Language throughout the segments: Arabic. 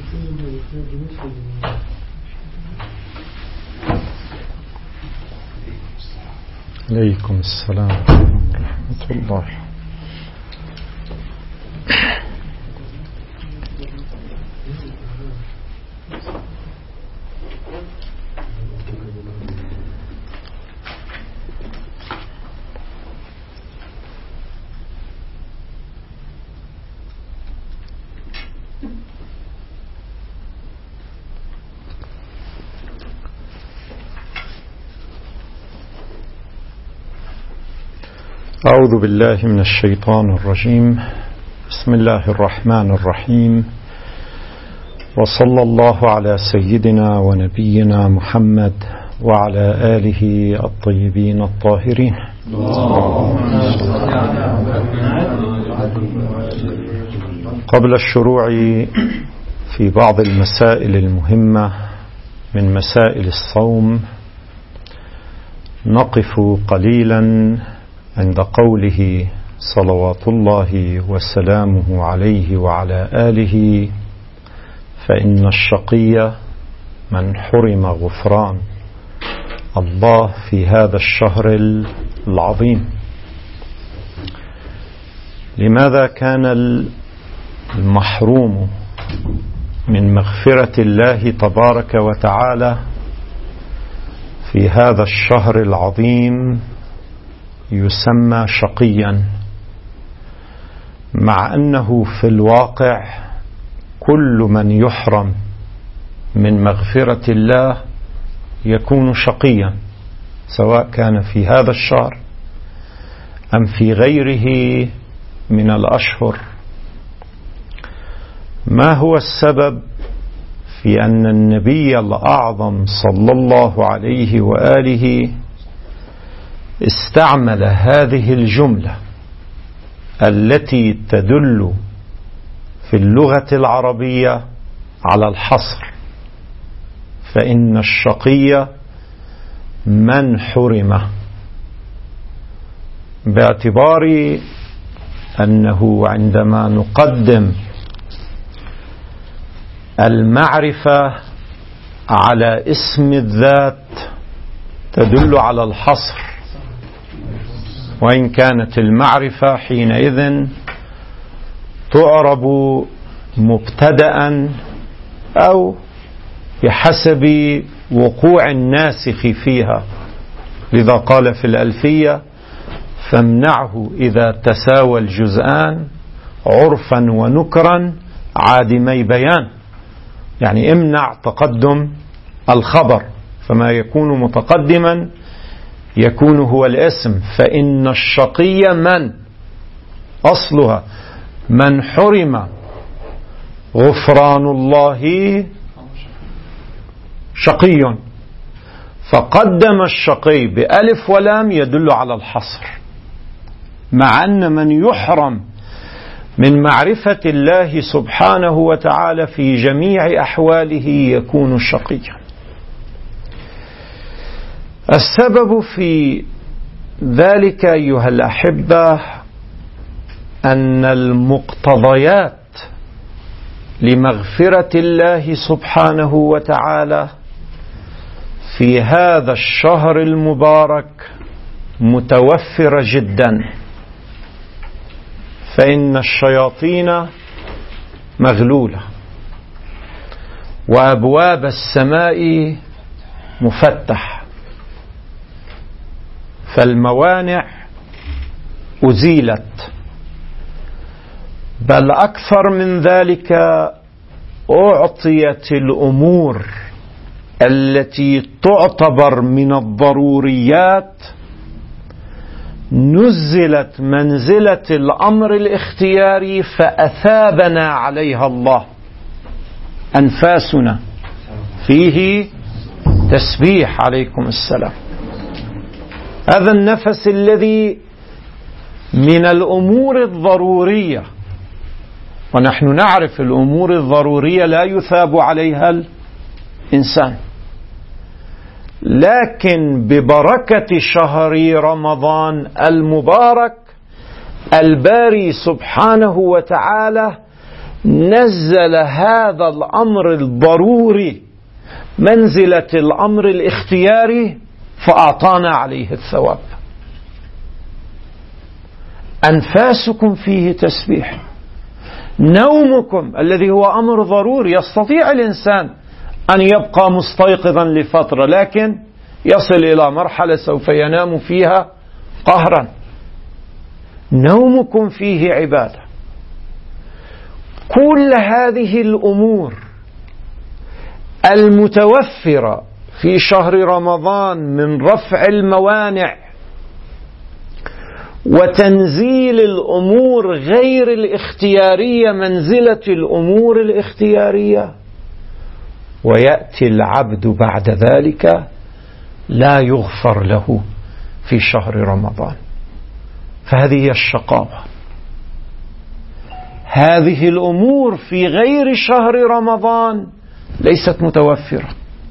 عليكم السلام ورحمة الله. أعوذ بالله من الشيطان الرجيم. بسم الله الرحمن الرحيم، وصلى الله على سيدنا ونبينا محمد وعلى آله الطيبين الطاهرين. قبل الشروع في بعض المسائل المهمة من مسائل الصوم، نقف قليلا عند قوله صلوات الله وسلامه عليه وعلى آله: فإن الشقي من حرم غفران الله في هذا الشهر العظيم. لماذا كان المحروم من مغفرة الله تبارك وتعالى في هذا الشهر العظيم يسمى شقيا، مع أنه في الواقع كل من يحرم من مغفرة الله يكون شقيا، سواء كان في هذا الشهر أم في غيره من الأشهر. ما هو السبب في أن النبي الأعظم صلى الله عليه وآله استعمل هذه الجملة التي تدل في اللغة العربية على الحصر؟ فإن الشقي من حرمه، باعتبار أنه عندما نقدم المعرفة على اسم الذات تدل على الحصر، وإن كانت المعرفة حينئذ تعرب مبتدأ أو بحسب وقوع الناسخ فيها. لذا قال في الألفية: فامنعه إذا تساوى الجزآن عرفا ونكرا عادمي بيان. يعني امنع تقدم الخبر، فما يكون متقدما يكون هو الاسم. فإن الشقي من أصلها من حرم غفران الله شقي، فقدم الشقي بألف ولام يدل على الحصر، مع أن من يحرم من معرفة الله سبحانه وتعالى في جميع أحواله يكون شقيا. السبب في ذلك أيها الأحبة أن المقتضيات لمغفرة الله سبحانه وتعالى في هذا الشهر المبارك متوفرة جدا. فإن الشياطين مغلولة، وأبواب السماء مفتح، فالموانع أزيلت، بل أكثر من ذلك أعطيت الأمور التي تعتبر من الضروريات نزلت منزلة الأمر الاختياري، فأثابنا عليها الله. أنفاسنا فيه تسبيح، عليكم السلام. هذا النفس الذي من الأمور الضرورية، ونحن نعرف الأمور الضرورية لا يثاب عليها الإنسان، لكن ببركة شهر رمضان المبارك الباري سبحانه وتعالى نزل هذا الأمر الضروري منزلة الأمر الاختياري فأعطانا عليه الثواب. أنفاسكم فيه تسبيح، نومكم الذي هو أمر ضروري، يستطيع الإنسان أن يبقى مستيقظا لفترة لكن يصل إلى مرحلة سوف ينام فيها قهرا. نومكم فيه عبادة. كل هذه الأمور المتوفرة في شهر رمضان من رفع الموانع وتنزيل الأمور غير الاختيارية منزلة الأمور الاختيارية، ويأتي العبد بعد ذلك لا يغفر له في شهر رمضان. فهذه هي الشقاوة. هذه الأمور في غير شهر رمضان ليست متوفرة،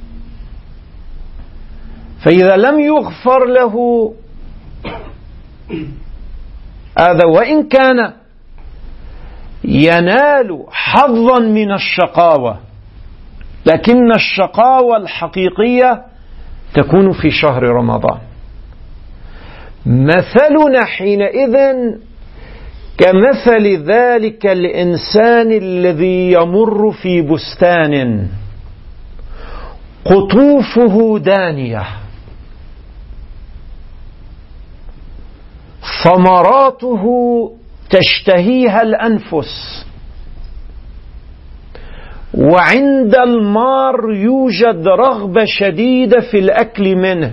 فإذا لم يغفر له هذا وإن كان ينال حظا من الشقاوة، لكن الشقاوة الحقيقية تكون في شهر رمضان. مثلنا حينئذ كمثل ذلك الإنسان الذي يمر في بستان قطوفه دانية ثمراته تشتهيها الأنفس، وعند المار يوجد رغبة شديدة في الأكل منه،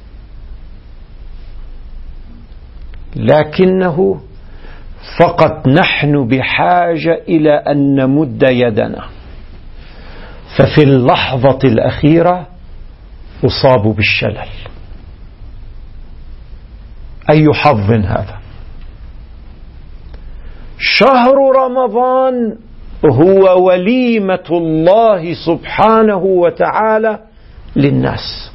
لكنه فقط نحن بحاجة إلى أن نمد يدنا، ففي اللحظة الأخيرة أصاب بالشلل. أي حظ هذا! شهر رمضان هو وليمة الله سبحانه وتعالى للناس،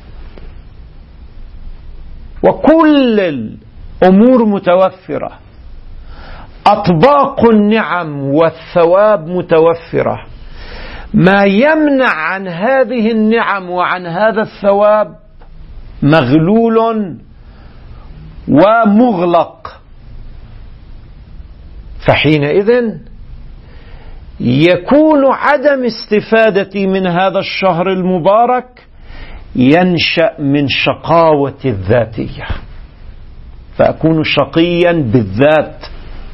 وكل الأمور متوفرة، أطباق النعم والثواب متوفرة. ما يمنع عن هذه النعم وعن هذا الثواب مغلول ومغلق، فحينئذ يكون عدم استفادتي من هذا الشهر المبارك ينشأ من شقاوة الذاتية، فأكون شقيا بالذات.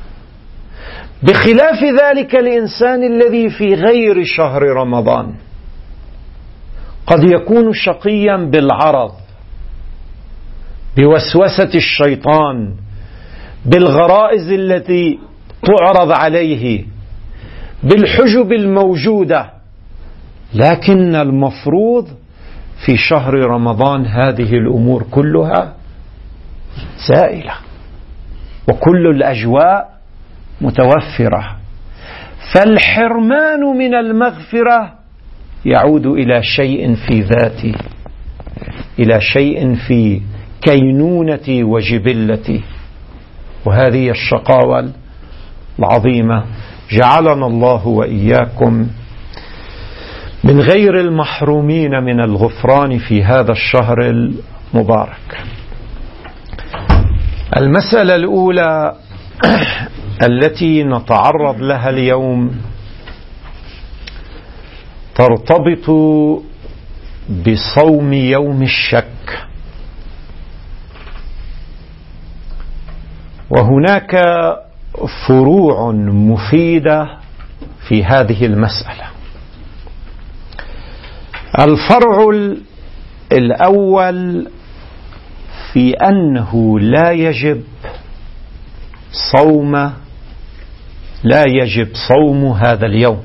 بخلاف ذلك الإنسان الذي في غير شهر رمضان قد يكون شقيا بالعرض، بوسوسة الشيطان، بالغرائز التي تعرض عليه، بالحجب الموجودة. لكن المفروض في شهر رمضان هذه الأمور كلها زائلة، وكل الأجواء متوفرة، فالحرمان من المغفرة يعود إلى شيء في ذاتي، إلى شيء في كينونتي وجبلتي، وهذه الشقاوة العظيمة. جعلنا الله وإياكم من غير المحرومين من الغفران في هذا الشهر المبارك. المسألة الأولى التي نتعرض لها اليوم ترتبط بصوم يوم الشك، وهناك فروع مفيدة في هذه المسألة. الفرع الأول في أنه لا يجب صوم هذا اليوم.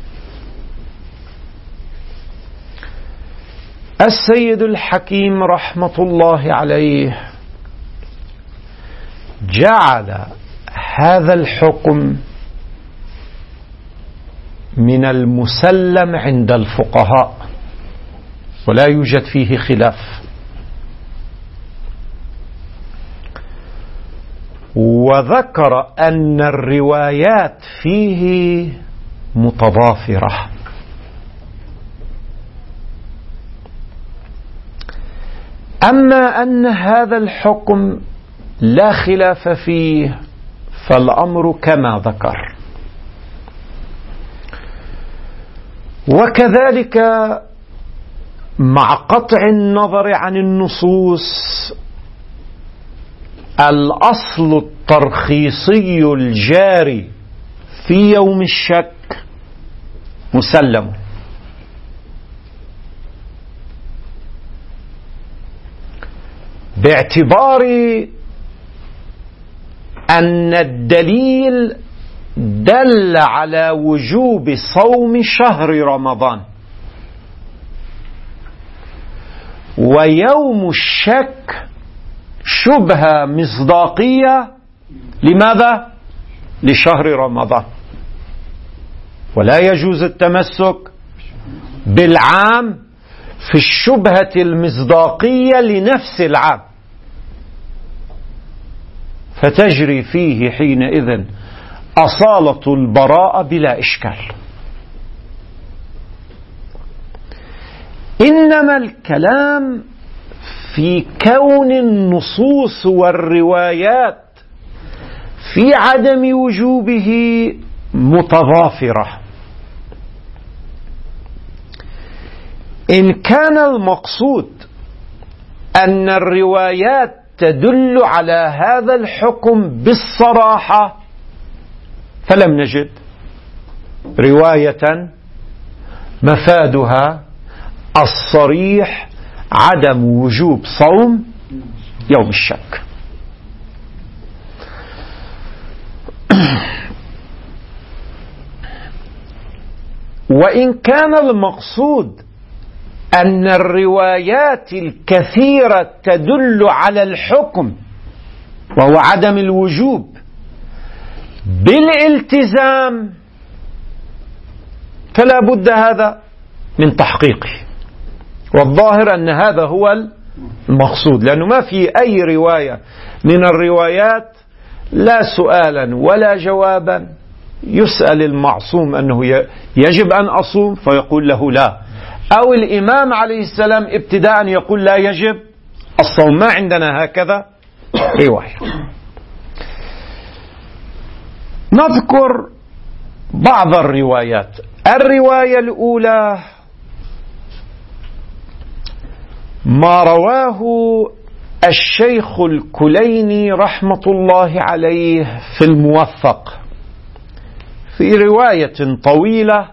السيد الحكيم رحمة الله عليه جعل هذا الحكم من المسلم عند الفقهاء ولا يوجد فيه خلاف، وذكر أن الروايات فيه متضافرة. أما أن هذا الحكم لا خلاف فيه فالأمر كما ذكر. وكذلك مع قطع النظر عن النصوص الأصل الترخيصي الجاري في يوم الشك مسلم، باعتبار أن الدليل دل على وجوب صوم شهر رمضان، ويوم الشك شبهة مصداقية لماذا؟ لشهر رمضان، ولا يجوز التمسك بالعام في الشبهة المصداقية لنفس العام، فتجري فيه حينئذ أصالة البراءة بلا إشكال. إنما الكلام في كون النصوص والروايات في عدم وجوبه متضافرة. إن كان المقصود أن الروايات تدل على هذا الحكم بالصراحة فلم نجد رواية مفادها الصريح عدم وجوب صوم يوم الشك. وإن كان المقصود أن الروايات الكثيرة تدل على الحكم وهو عدم الوجوب بالالتزام فلا بد هذا من تحقيقه، والظاهر أن هذا هو المقصود، لأنه ما في أي رواية من الروايات لا سؤالا ولا جوابا يسأل المعصوم أنه يجب أن أصوم فيقول له لا، أو الإمام عليه السلام ابتداء يقول لا يجب الصوم. ما عندنا هكذا رواية. نذكر بعض الروايات. الرواية الأولى ما رواه الشيخ الكليني رحمة الله عليه في الموفق في رواية طويلة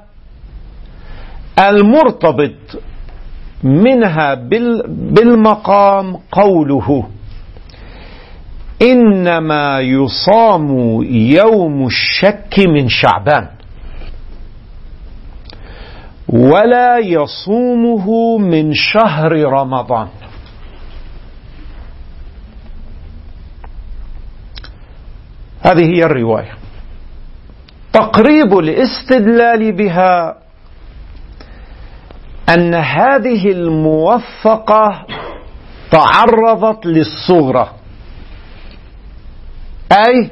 المرتبط منها بالمقام قوله إنما يصام يوم الشك من شعبان ولا يصومه من شهر رمضان. هذه هي الرواية. تقريب الاستدلال بها أن هذه الموفقة تعرضت للصغرى، أي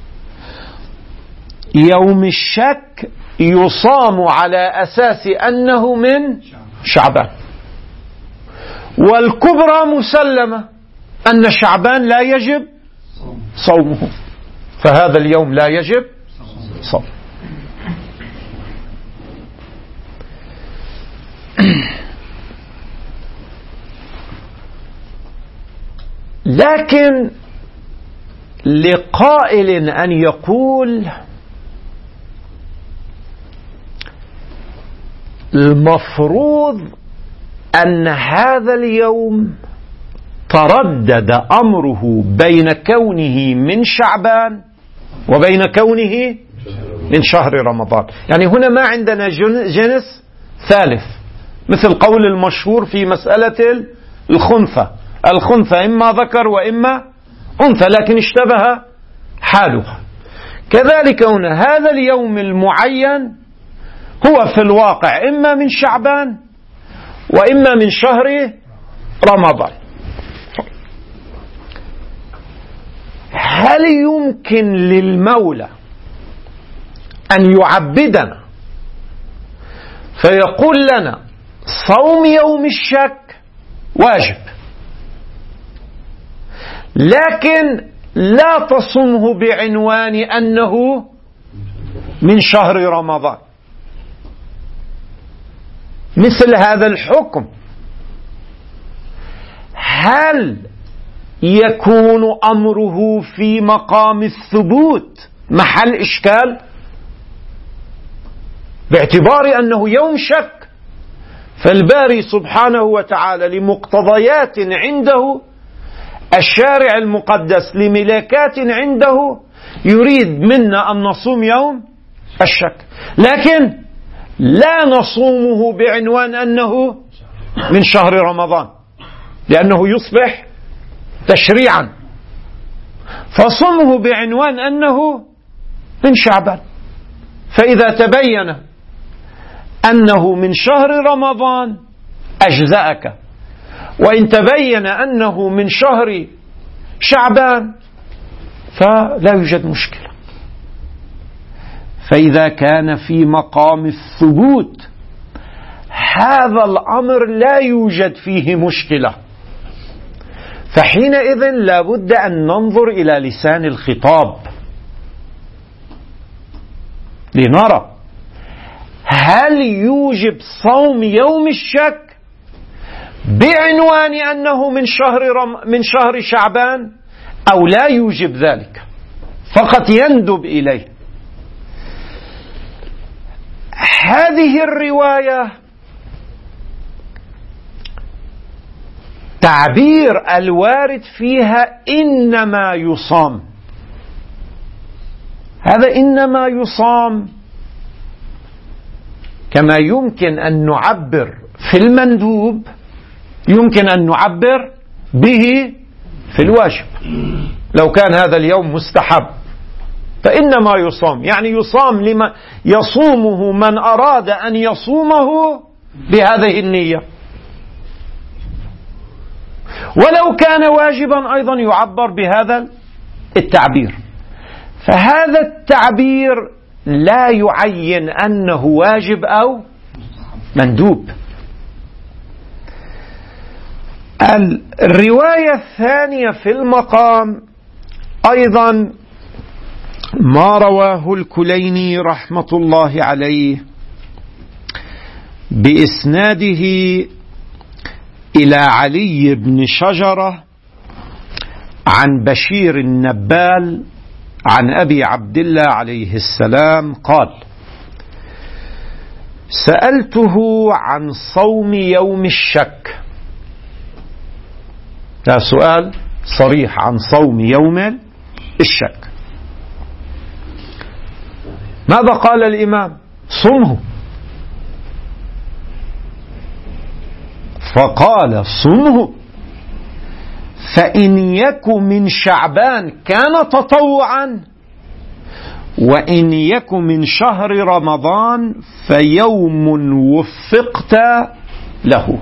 يوم الشك يصام على أساس أنه من شعبان، والكبرى مسلمة أن شعبان لا يجب صومه، فهذا اليوم لا يجب صوم. لكن لقائل أن يقول المفروض أن هذا اليوم تردد أمره بين كونه من شعبان وبين كونه من شهر رمضان، يعني هنا ما عندنا جنس ثالث، مثل قول المشهور في مسألة الخنثى، الخنثى إما ذكر وإما أنثى لكن اشتبه حالها. كذلك هنا هذا اليوم المعين هو في الواقع إما من شعبان وإما من شهر رمضان. هل يمكن للمولى أن يعبدنا فيقول لنا صوم يوم الشك واجب، لكن لا تصمه بعنوان أنه من شهر رمضان. مثل هذا الحكم هل يكون أمره في مقام الثبوت محل إشكال باعتبار أنه يوم شك؟ فالباري سبحانه وتعالى لمقتضيات عنده، الشارع المقدس لملاكات عنده، يريد منا أن نصوم يوم الشك، لكن لا نصومه بعنوان أنه من شهر رمضان لأنه يصبح تشريعا، فصمه بعنوان أنه من شعبان. فإذا تبين أنه من شهر رمضان أجزأك، وإن تبين أنه من شهر شعبان فلا يوجد مشكلة. فإذا كان في مقام الثبوت هذا الأمر لا يوجد فيه مشكلة، فحينئذ لا بد أن ننظر إلى لسان الخطاب لنرى هل يوجب صوم يوم الشك بعنوان أنه من شهر شعبان أو لا يوجب ذلك، فقط يندب إليه. هذه الرواية تعبير الوارد فيها إنما يصام، هذا إنما يصام كما يمكن أن نعبر في المندوب يمكن أن نعبر به في الواجب. لو كان هذا اليوم مستحب فإنما يصام، يعني يصام لما يصومه من أراد أن يصومه بهذه النية. ولو كان واجبا أيضا يعبر بهذا التعبير، فهذا التعبير لا يعين أنه واجب أو مندوب. الرواية الثانية في المقام أيضا ما رواه الكليني رحمة الله عليه بإسناده إلى علي بن شجرة عن بشير النبال عن أبي عبد الله عليه السلام قال: سألته عن صوم يوم الشك. ده سؤال صريح عن صوم يوم الشك. ماذا قال الإمام؟ صمه. فقال: صمه، فإن يك من شعبان كان تطوعا، وإن يك من شهر رمضان فيوم وفقت له.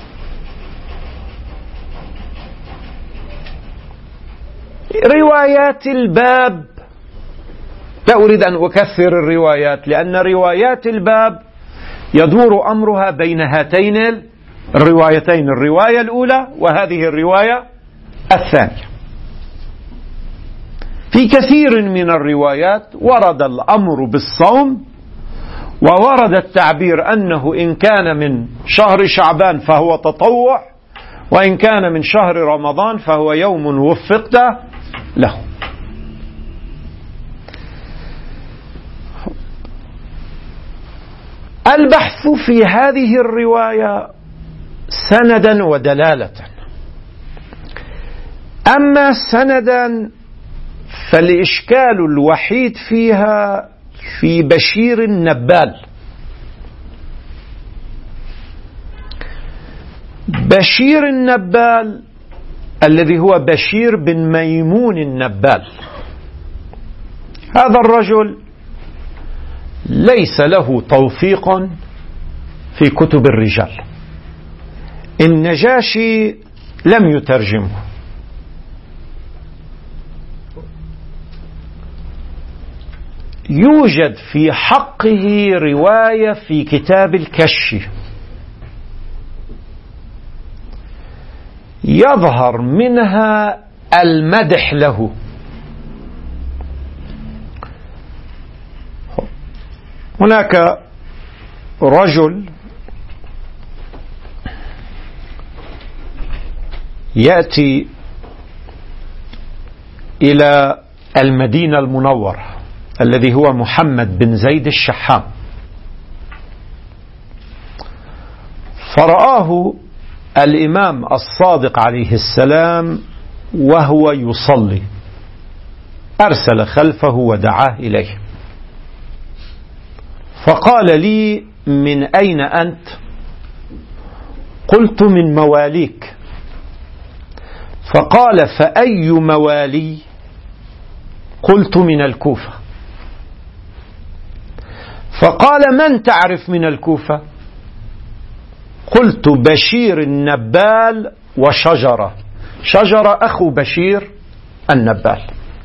روايات الباب لا أريد أن أكثر الروايات، لأن روايات الباب يدور أمرها بين هاتين الروايتين، الرواية الأولى وهذه الرواية الثانية. في كثير من الروايات ورد الأمر بالصوم، وورد التعبير أنه إن كان من شهر شعبان فهو تطوع، وإن كان من شهر رمضان فهو يوم وفقت له. البحث في هذه الرواية سندا ودلالة. أما سندا فالإشكال الوحيد فيها في بشير النبال. بشير النبال الذي هو بشير بن ميمون النبال، هذا الرجل ليس له توثيق في كتب الرجال، النجاشي لم يترجمه، يوجد في حقه رواية في كتاب الكشي يظهر منها المدح له. هناك رجل يأتي إلى المدينة المنورة الذي هو محمد بن زيد الشحام، فرآه الإمام الصادق عليه السلام وهو يصلي، أرسل خلفه ودعاه إليه، فقال لي: من أين أنت؟ قلت: من مواليك. فقال: فأي موالي؟ قلت: من الكوفة. فقال: من تعرف من الكوفة؟ قلت: بشير النبال وشجرة. شجرة أخو بشير النبال.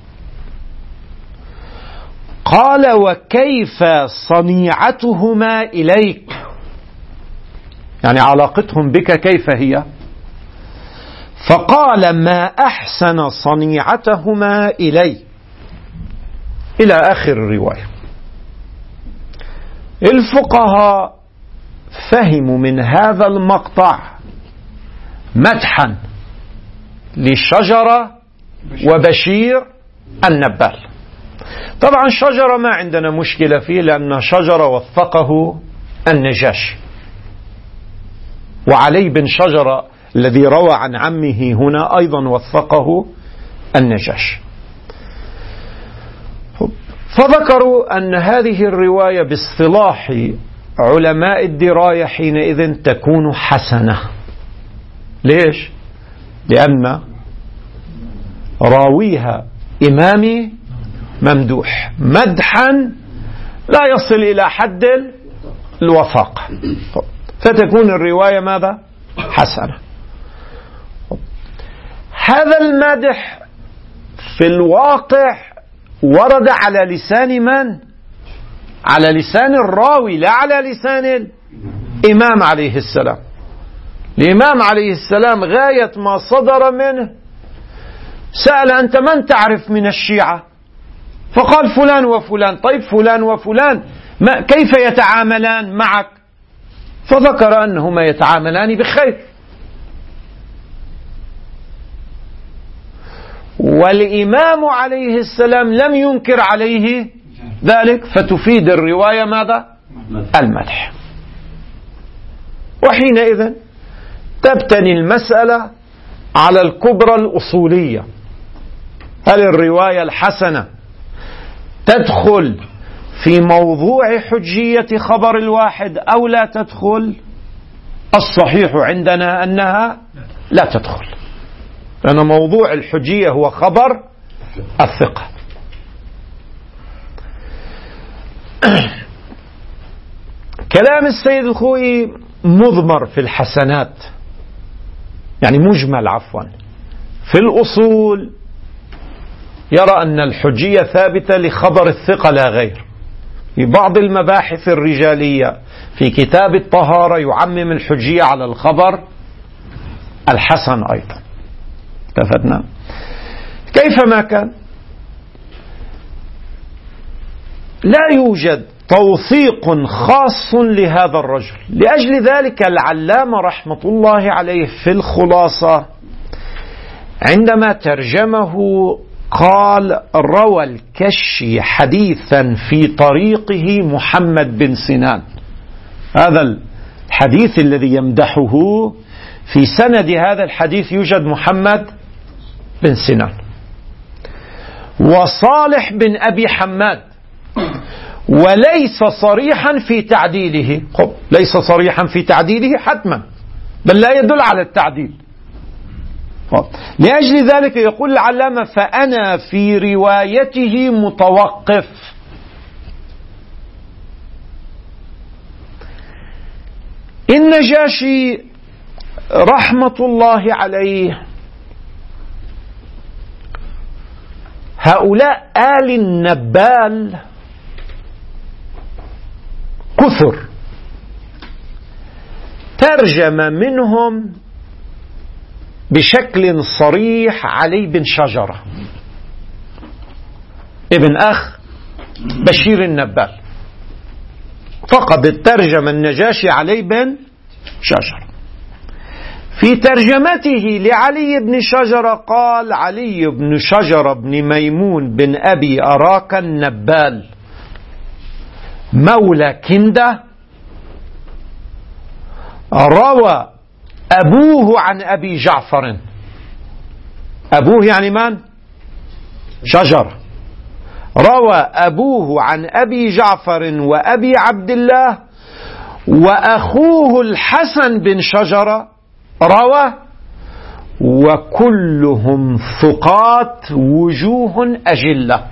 قال: وكيف صنيعتهما إليك؟ يعني علاقتهم بك كيف هي؟ فقال: ما أحسن صنيعتهما إلي، إلى آخر الرواية. الفقهاء فهموا من هذا المقطع مدحا للشجرة وبشير النبال. طبعا شجرة ما عندنا مشكلة فيه، لأن شجرة وثقه النجاشي، وعلي بن شجرة الذي روى عن عمه هنا أيضا وثقه النجاشي. فذكروا أن هذه الرواية باصطلاح علماء الدراية حينئذ تكون حسنة. ليش؟ لأن راويها إمامي ممدوح مدحا لا يصل إلى حد الوثاقة، فتكون الرواية ماذا؟ حسنة. هذا المدح في الواقع ورد على لسان من؟ على لسان الراوي، لا على لسان الإمام عليه السلام. الإمام عليه السلام غاية ما صدر منه سأل: أنت من تعرف من الشيعة؟ فقال: فلان وفلان. طيب فلان وفلان كيف يتعاملان معك؟ فذكر أنهما يتعاملان بخير، والإمام عليه السلام لم ينكر عليه ذلك، فتفيد الرواية ماذا؟ المدح. وحينئذ تبتني المسألة على الكبرى الأصولية: هل الرواية الحسنة تدخل في موضوع حجية خبر الواحد أو لا تدخل؟ الصحيح عندنا أنها لا تدخل، لأن موضوع الحجية هو خبر الثقة. كلام السيد الخوئي مضمر في الحسنات، يعني مجمل عفوا. في الأصول يرى أن الحجية ثابتة لخبر الثقة لا غير. في بعض المباحث الرجالية في كتاب الطهارة يعمم الحجية على الخبر الحسن أيضا. اتفقنا؟ كيفما كان لا يوجد توثيق خاص لهذا الرجل. لأجل ذلك العلامة رحمة الله عليه في الخلاصة عندما ترجمه قال: روى الكشي حديثا في طريقه محمد بن سنان. هذا الحديث الذي يمدحه في سند هذا الحديث يوجد محمد بن سنان وصالح بن أبي حماد، وليس صريحا في تعديله. ليس صريحا في تعديله حتما، بل لا يدل على التعديل. لأجل ذلك يقول العلامة: فأنا في روايته متوقف. النجاشي رحمة الله عليه هؤلاء آل النبال كثر ترجم منهم بشكل صريح علي بن شجرة ابن أخ بشير النبال، فقد الترجم النجاشي علي بن شجرة. في ترجمته لعلي بن شجرة قال: علي بن شجرة بن ميمون بن أبي أراك النبال مولى كندة، روى أبوه عن أبي جعفر. أبوه يعني من؟ شجرة. روى أبوه عن أبي جعفر وأبي عبد الله، وأخوه الحسن بن شجرة روى، وكلهم ثقات وجوه أجلة.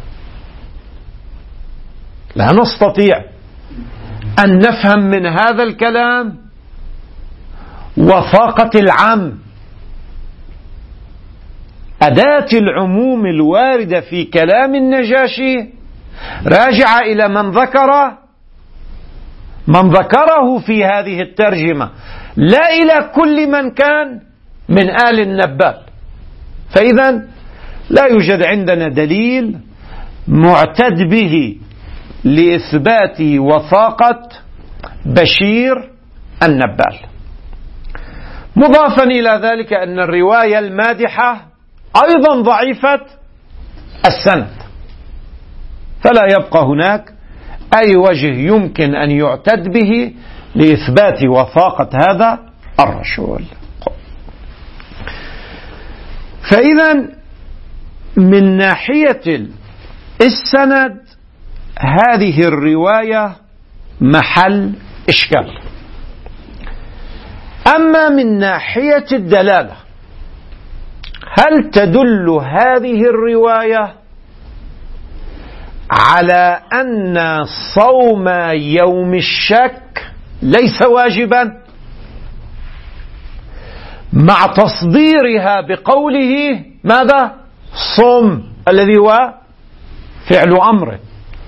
لا نستطيع أن نفهم من هذا الكلام وفاقة العام. أداة العموم الواردة في كلام النجاشي راجعة إلى من ذكره في هذه الترجمة، لا إلى كل من كان من آل النبال. فإذا لا يوجد عندنا دليل معتد به لإثبات وثاقة بشير النبال. مضافا إلى ذلك أن الرواية المادحة أيضا ضعيفة السند، فلا يبقى هناك أي وجه يمكن أن يعتد به لإثبات وثاقة هذا الرجل. فإذا من ناحية السند هذه الرواية محل إشكال. أما من ناحية الدلالة، هل تدل هذه الرواية على أن صوم يوم الشك ليس واجبا، مع تصديرها بقوله ماذا؟ صم، الذي هو فعل أمر.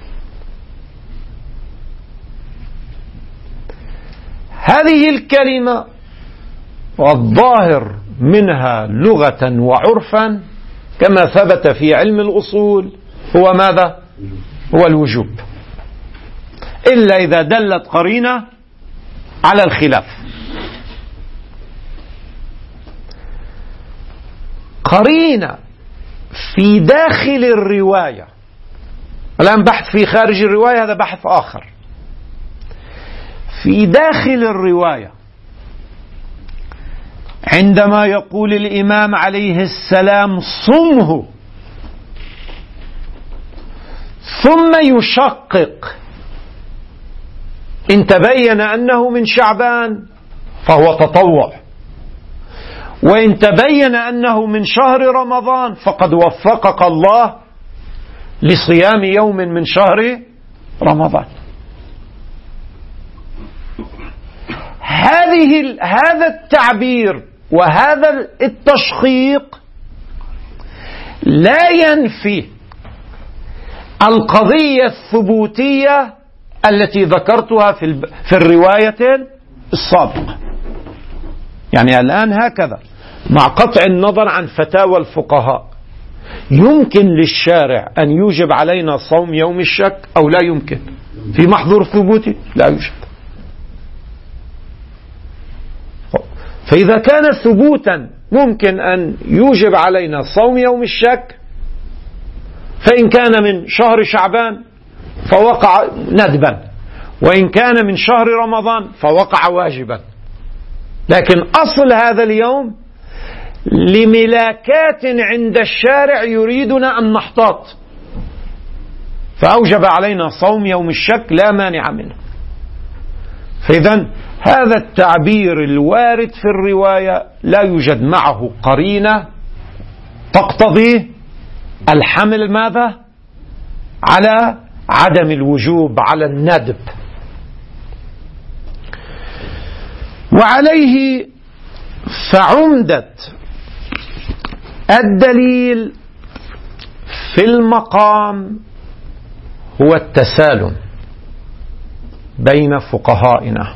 هذه الكلمة والظاهر منها لغة وعرفا كما ثبت في علم الأصول هو ماذا؟ هو الوجوب، إلا إذا دلت قرينة على الخلاف. قرينة في داخل الرواية، الآن بحث في خارج الرواية هذا بحث آخر. في داخل الرواية عندما يقول الإمام عليه السلام صمه ثم يشقق، إن تبين أنه من شعبان فهو تطوع، وإن تبين أنه من شهر رمضان فقد وفقك الله لصيام يوم من شهر رمضان. هذا التعبير وهذا التشقيق لا ينفي القضية الثبوتية التي ذكرتها في الرواية السابقة. يعني الآن هكذا، مع قطع النظر عن فتاوى الفقهاء، يمكن للشارع أن يوجب علينا صوم يوم الشك أو لا يمكن؟ في محظور ثبوتي لا يوجد. فإذا كان ثبوتا ممكن أن يوجب علينا صوم يوم الشك، فإن كان من شهر شعبان فوقع ندبا، وإن كان من شهر رمضان فوقع واجبا. لكن أصل هذا اليوم لملاكات عند الشارع يريدنا أن نحتاط، فأوجب علينا صوم يوم الشك لا مانع منه. فإذا هذا التعبير الوارد في الرواية لا يوجد معه قرينة تقتضي الحمل ماذا؟ على عدم الوجوب، على الندب. وعليه فعمدة الدليل في المقام هو التسالم بين فقهائنا.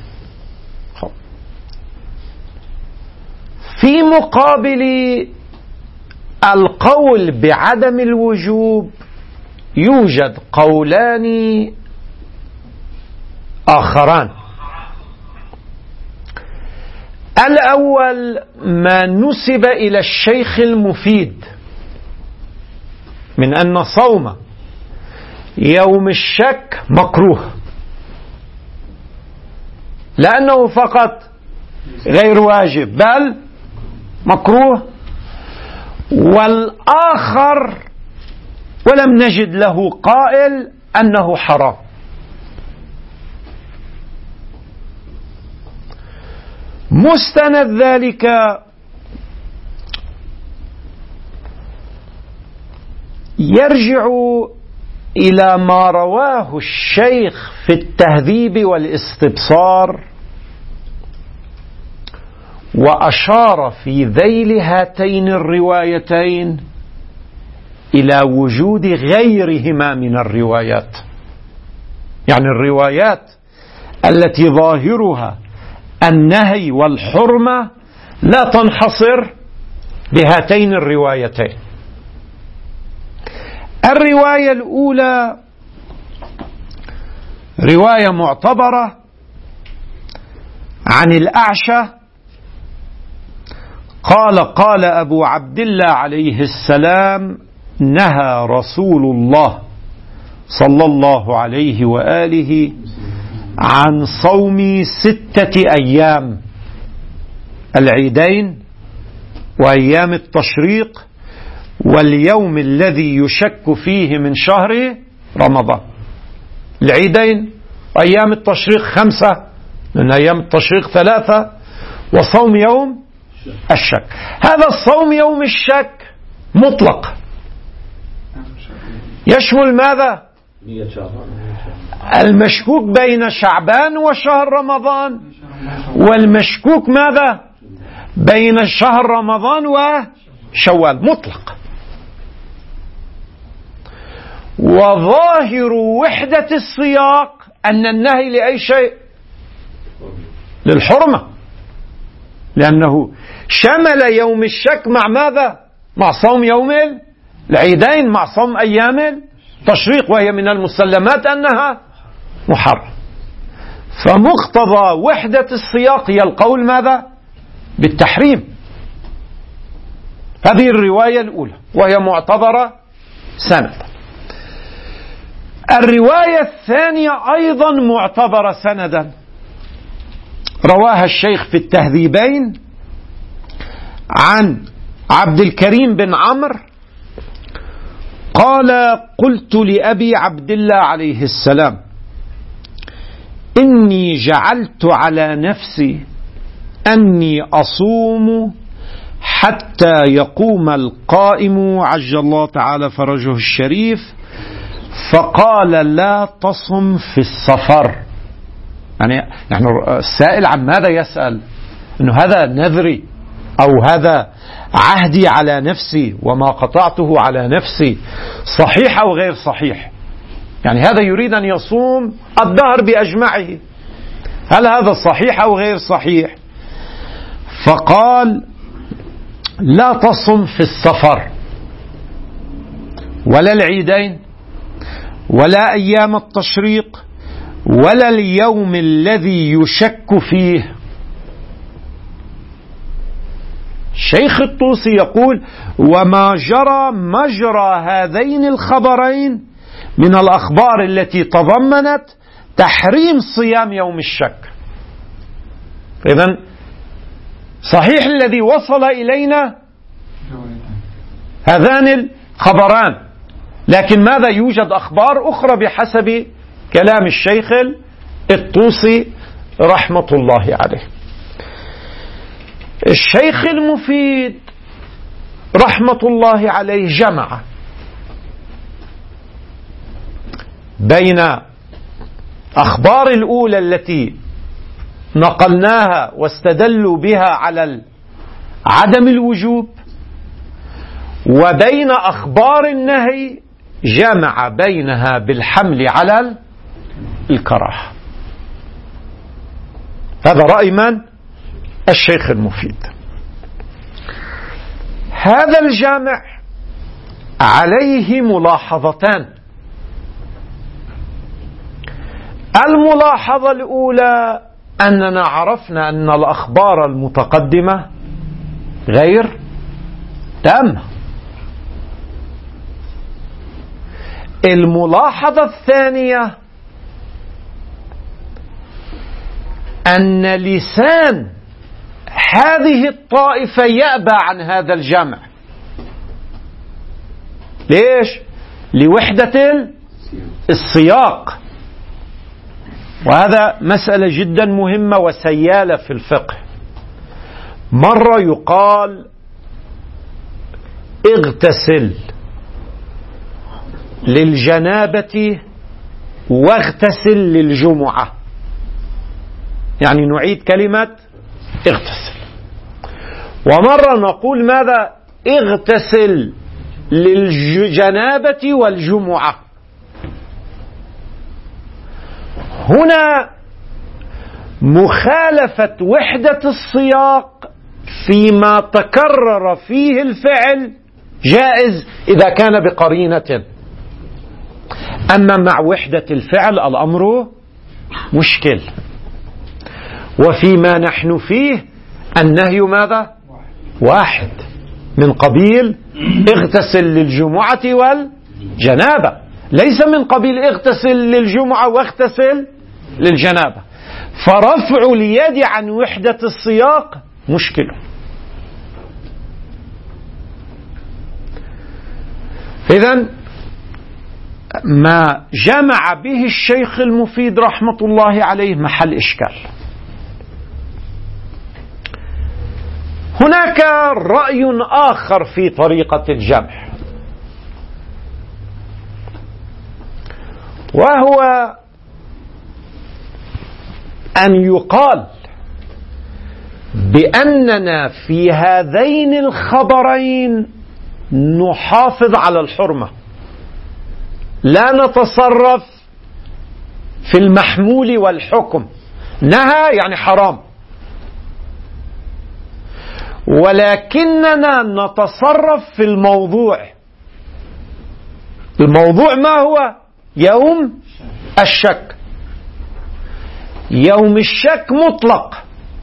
في مقابل القول بعدم الوجوب يوجد قولان آخران. الأول ما نسب إلى الشيخ المفيد من أن صوم يوم الشك مكروه لأنه فقط غير واجب بل مكروه، والآخر ولم نجد له قائل أنه حرام. مستند ذلك يرجع إلى ما رواه الشيخ في التهذيب والاستبصار، وأشار في ذيل هاتين الروايتين إلى وجود غيرهما من الروايات، يعني الروايات التي ظاهرها النهي والحرمة لا تنحصر بهاتين الروايتين. الرواية الأولى رواية معتبرة عن الأعشى قال أبو عبد الله عليه السلام: نهى رسول الله صلى الله عليه وآله عن صوم 6 أيام، العيدين وأيام التشريق واليوم الذي يشك فيه من شهر رمضان. العيدين وأيام التشريق 5 من أيام التشريق 3، وصوم يوم الشك. هذا الصوم يوم الشك مطلق، يشمل ماذا؟ المشكوك بين شعبان وشهر رمضان، والمشكوك ماذا؟ بين شهر رمضان وشوال، مطلق. وظاهر وحدة السياق أن النهي لأي شيء للحرمة، لأنه شمل يوم الشك مع ماذا؟ مع صوم يوم العيدين، مع صوم أيام التشريق، وهي من المسلمات أنها محرم. فمقتضى وحدة السياق هي القول ماذا؟ بالتحريم. هذه الرواية الأولى وهي معتبرة سند. الرواية الثانية أيضا معتبرة سندا، رواها الشيخ في التهذيبين عن عبد الكريم بن عمرو قال: قلت لأبي عبد الله عليه السلام: إني جعلت على نفسي أني أصوم حتى يقوم القائم عجل الله تعالى فرجه الشريف، فقال: لا تصم في السفر. يعني السائل عن ماذا يسأل؟ إنه هذا نذري أو هذا عهدي على نفسي وما قطعته على نفسي، صحيح أو غير صحيح؟ يعني هذا يريد أن يصوم الدهر بأجمعه، هل هذا صحيح أو غير صحيح؟ فقال: لا تصم في السفر ولا العيدين ولا أيام التشريق ولا اليوم الذي يشك فيه. شيخ الطوسي يقول: وما جرى مجرى هذين الخبرين من الأخبار التي تضمنت تحريم صيام يوم الشك. إذن صحيح الذي وصل إلينا هذان الخبران، لكن ماذا؟ يوجد أخبار أخرى بحسب كلام الشيخ الطوسي رحمة الله عليه. الشيخ المفيد رحمة الله عليه جمع بين أخبار الأولى التي نقلناها واستدلوا بها على عدم الوجوب، وبين أخبار النهي جمع بينها بالحمل على الكراهة. هذا رأي من؟ الشيخ المفيد. هذا الجامع عليه ملاحظتان. الملاحظة الأولى أننا عرفنا أن الأخبار المتقدمة غير تامة. الملاحظة الثانية أن لسان هذه الطائفة يأبى عن هذا الجمع. ليش؟ لوحدة السياق، وهذا مسألة جدا مهمة وسيالة في الفقه. مرة يقال اغتسل للجنابة واغتسل للجمعة، يعني نعيد كلمة اغتسل. ومرة نقول ماذا؟ اغتسل للجنابة والجمعة. هنا مخالفة وحدة السياق فيما تكرر فيه الفعل جائز إذا كان بقرينة، أما مع وحدة الفعل الأمر مشكل. وفيما نحن فيه النهي ماذا؟ واحد، من قبيل اغتسل للجمعة والجنابة، ليس من قبيل اغتسل للجمعة واغتسل للجنابة. فرفع اليد عن وحدة السياق مشكل. إذن ما جمع به الشيخ المفيد رحمة الله عليه محل إشكال. هناك رأي آخر في طريقة الجمع، وهو أن يقال بأننا في هذين الخبرين نحافظ على الحرمة، لا نتصرف في المحمول والحكم. نهى يعني حرام، ولكننا نتصرف في الموضوع. الموضوع ما هو؟ يوم الشك. يوم الشك مطلق،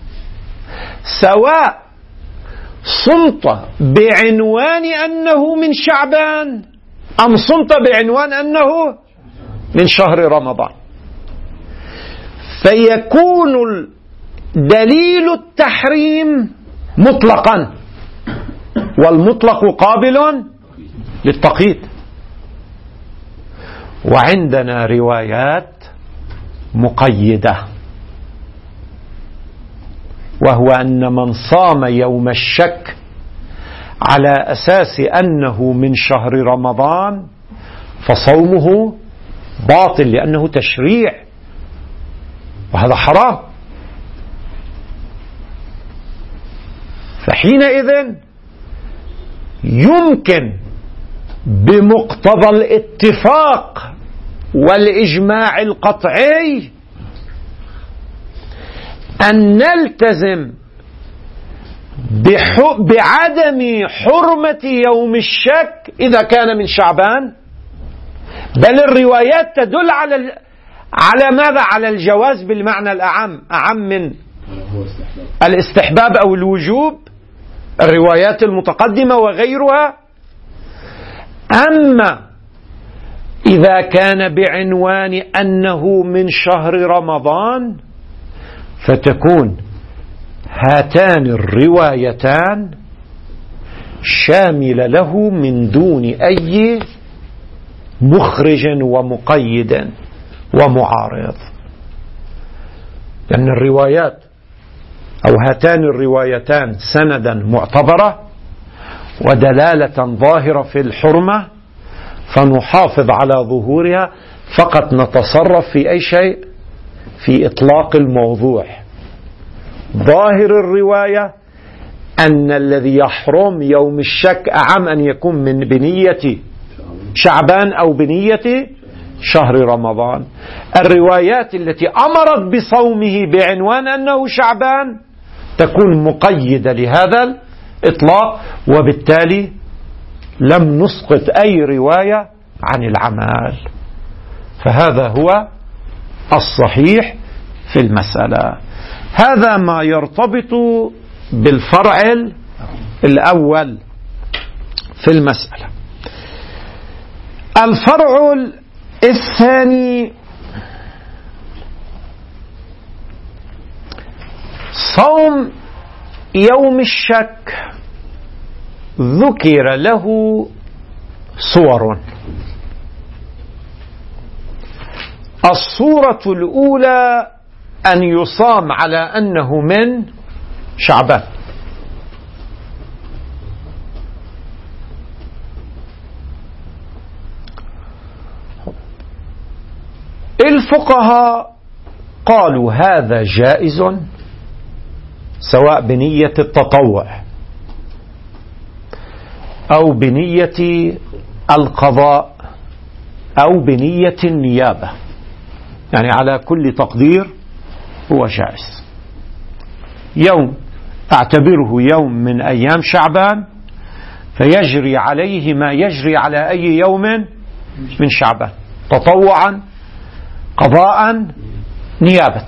سواء صمت بعنوان أنه من شعبان أم صمت بعنوان أنه من شهر رمضان، فيكون دليل التحريم مطلقا، والمطلق قابل للتقييد. وعندنا روايات مقيدة، وهو أن من صام يوم الشك على أساس أنه من شهر رمضان فصومه باطل، لأنه تشريع، وهذا حرام. فحينئذ يمكن بمقتضى الاتفاق والإجماع القطعي أن نلتزم بعدم حرمة يوم الشك إذا كان من شعبان، بل الروايات تدل على ماذا؟ على الجواز بالمعنى الأعم، أعم من الاستحباب أو الوجوب، الروايات المتقدمة وغيرها. أما إذا كان بعنوان أنه من شهر رمضان فتكون هاتان الروايتان شاملة له من دون أي مخرج ومقيد ومعارض، لأن الروايات أو هاتان الروايتان سندا معتبرة ودلالة ظاهرة في الحرمة، فنحافظ على ظهورها، فقط نتصرف في أي شيء في إطلاق الموضوع. ظاهر الرواية أن الذي يحرم يوم الشك أعم أن يكون من بنية شعبان أو بنية شهر رمضان. الروايات التي أمرت بصومه بعنوان أنه شعبان تكون مقيدة لهذا الإطلاق، وبالتالي لم نسقط أي رواية عن العمل. فهذا هو الصحيح في المسألة. هذا ما يرتبط بالفرع الأول في المسألة. الفرع الثاني صوم يوم الشك ذكر له صور. الصورة الأولى أن يصام على أنه من شعبان. الفقهاء قالوا هذا جائز سواء بنية التطوع أو بنية القضاء أو بنية النيابة، يعني على كل تقدير هو جائز. يوم أعتبره يوم من أيام شعبان فيجري عليه ما يجري على أي يوم من شعبان، تطوعا قضاء نيابة.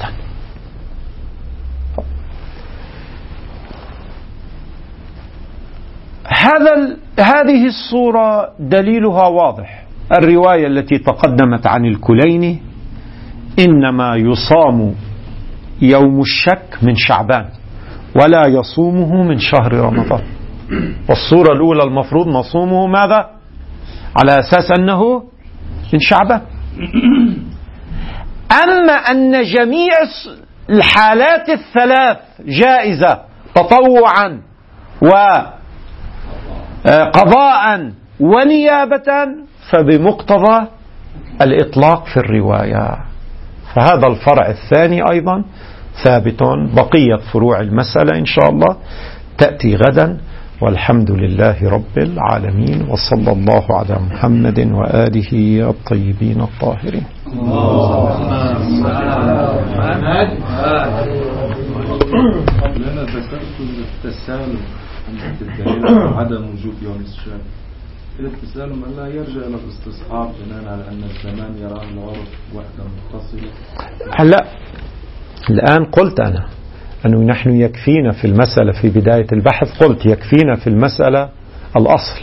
هذه الصورة دليلها واضح. الرواية التي تقدمت عن الكليني إنما يصام يوم الشك من شعبان ولا يصومه من شهر رمضان. والصورة الأولى المفروض نصومه ماذا؟ على أساس أنه من شعبان. أما أن جميع الحالات الثلاث جائزة تطوعا وقضاء ونيابة فبمقتضى الإطلاق في الرواية. فهذا الفرع الثاني أيضا ثابت. بقية فروع المسألة إن شاء الله تأتي غدا، والحمد لله رب العالمين، وصلى الله على محمد وآله الطيبين الطاهرين. لنا ذكرت التسالم عند الدليل عدم وجود يوم الشك. التسالم أن لا يرجع إلى الاستصحاب بناء على أن الزمان يراه العرف وحدة متصلة. هلا الآن قلت أنا أنه نحن يكفينا في المسألة في بداية البحث، قلت يكفينا في المسألة الأصل.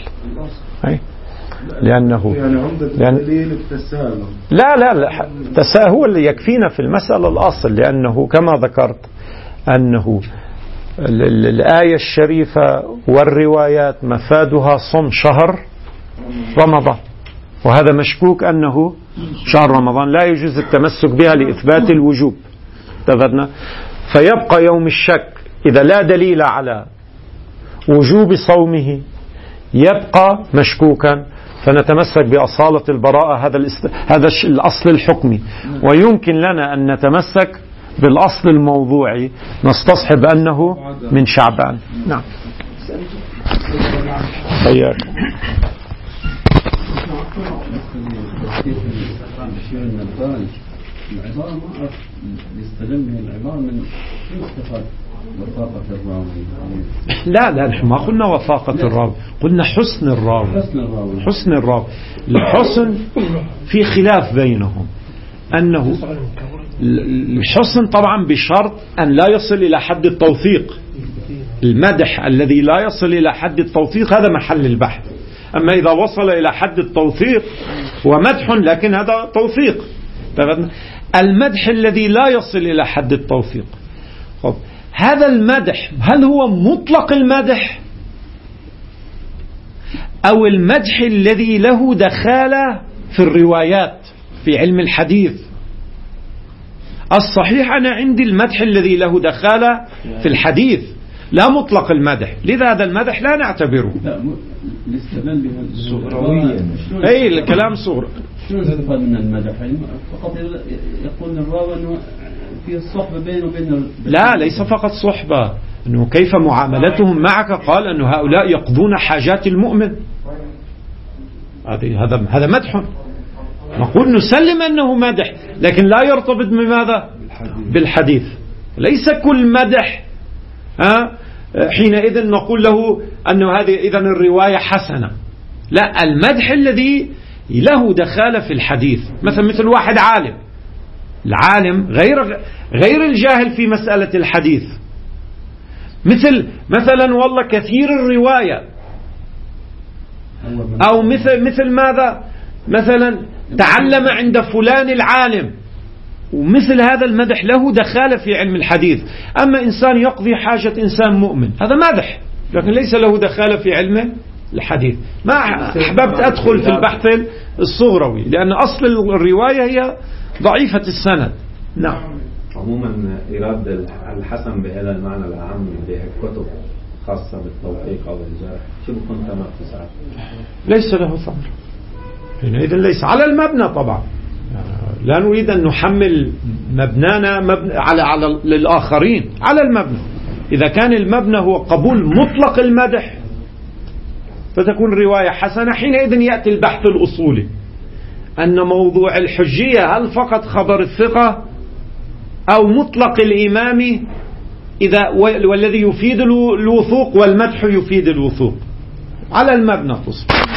لأنه يعني عند الدليل التسالم. لا التساهل هو اللي يكفينا في المسألة الأصل، لأنه كما ذكرت أنه الآية الشريفة والروايات مفادها صوم شهر رمضان، وهذا مشكوك أنه شهر رمضان لا يجوز التمسك بها لإثبات الوجوب. اتفقنا؟ فيبقى يوم الشك إذا لا دليل على وجوب صومه يبقى مشكوكا، فنتمسك بأصالة البراءة، هذا الأصل الحكمي. ويمكن لنا أن نتمسك بالأصل الموضوعي، نستصحب أنه من شعبان. نعم. خير. العبارة ما أعرف يستلم به العبارة من مستفاد وثاقة الراوي. لا نحن ما قلنا وثاقة الراوي، قلنا حسن الراوي. حسن الراوي. الحسن في خلاف بينهم، أنه الحسن طبعا بشرط أن لا يصل إلى حد التوثيق. المدح الذي لا يصل إلى حد التوثيق هذا محل البحث. أما إذا وصل إلى حد التوثيق ومدح لكن هذا توثيق. المدح الذي لا يصل إلى حد التوثيق، هذا المدح هل هو مطلق المدح أو المدح الذي له دخالة في الروايات في علم الحديث؟ الصحيح أنا عندي المدح الذي له دخالة في الحديث لا مطلق المدح، لذا هذا المدح لا نعتبره. أي الكلام صغر. شو نستفاد من المدح؟ فقط يقول الراوي أنه في الصحبة بينه وبين لا ليس فقط صحبة، أنه كيف معاملتهم معك. قال أن هؤلاء يقضون حاجات المؤمن، هذا مدح. نقول نسلم أنه مدح، لكن لا يرتبط بماذا؟ بالحديث. ليس كل مدح حينئذ نقول له أنه هذه إذن الرواية حسنة. لا، المدح الذي له دخالة في الحديث، مثل واحد عالم، العالم غير الجاهل في مسألة الحديث، مثلا والله كثير الرواية، أو مثل ماذا؟ مثلا تعلم عند فلان العالم، ومثل هذا المدح له دخالة في علم الحديث. أما إنسان يقضي حاجة إنسان مؤمن، هذا مدح لكن ليس له دخالة في علم الحديث. ما أحببت أدخل في البحث الصغروي، لأن أصل الرواية هي ضعيفة السند. نعم. عموما إيراد الحسن بهذا المعنى العام بكتب خاصة بالتوثيق أو الجرح شو بكون ثمر تسعة؟ ليس له ثمر حينئذ، ليس على المبنى طبعا. لا نريد أن نحمل مبنانا على للآخرين، على المبنى. إذا كان المبنى هو قبول مطلق المدح فتكون الرواية حسنة. حينئذ يأتي البحث الأصولي أن موضوع الحجية هل فقط خبر الثقة أو مطلق الإمام، والذي يفيد الوثوق والمدح يفيد الوثوق. على المبنى تصبح.